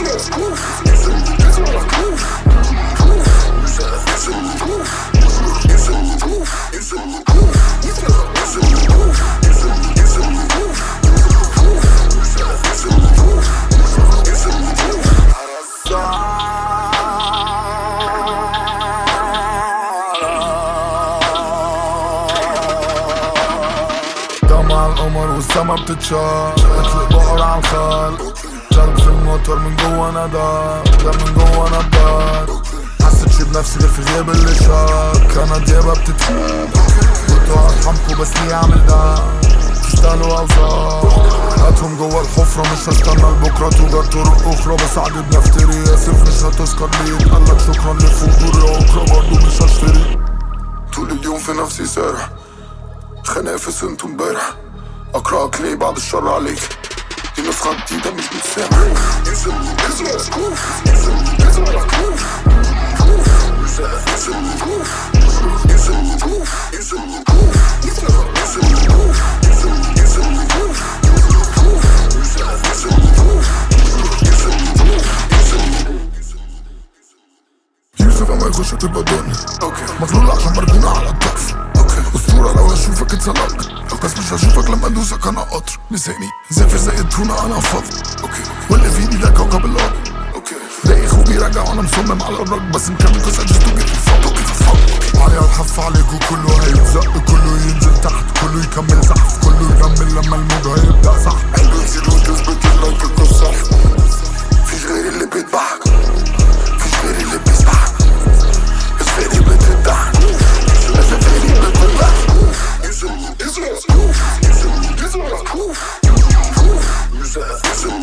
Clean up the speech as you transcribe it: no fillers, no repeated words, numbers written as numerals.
مع القمر والسما بتتشاف مثل بقر عالخال جرب في الموتور من جوا ندى ده من جوا نبات حسيت شي بنفسي غير في غياب اللي شاك انا ديابة بتتشاف قلتوا ارحمكوا بس ليه اعمل ده تشتغلوا اوزار هاتهم جوا الحفرة مش هستنى لبكرة توجد طرق اخرى بس عادي بنفتري اسف مش هتذكر لي يتقالك شكرا لفضولي وبكرة برضو مش هشتري طول اليوم في نفسي سارح خنافس انتو امبارح اقرأك ليه بعد الشر عليك دي نسخة جديدة مش متسامح يوسف اما يخش تبقى دنيا مغلول عشان مركونة على الطرف اسطورة لو هشوفك اتسلقت بس مش هشوفك لما ادوسك انا قطر لساني زافر زي التونة انا فاضي واللي في ايدي ده كوكب الارض دايخ وبيرجع وانا مصمم على الرج بس مكمل كوز I just don't give a fuck عليا الحف عليكوا كله هيتزق كله ينزل تحت كله يكمل زحف كله يكمل لما الموج هيبدأ صح عنده ينزل وتثبت لك القصة فيش غيري اللي بيتبعك فيش غيري اللي بيسبحك بس غيري بتدعك بس غيري بتدعك Is it?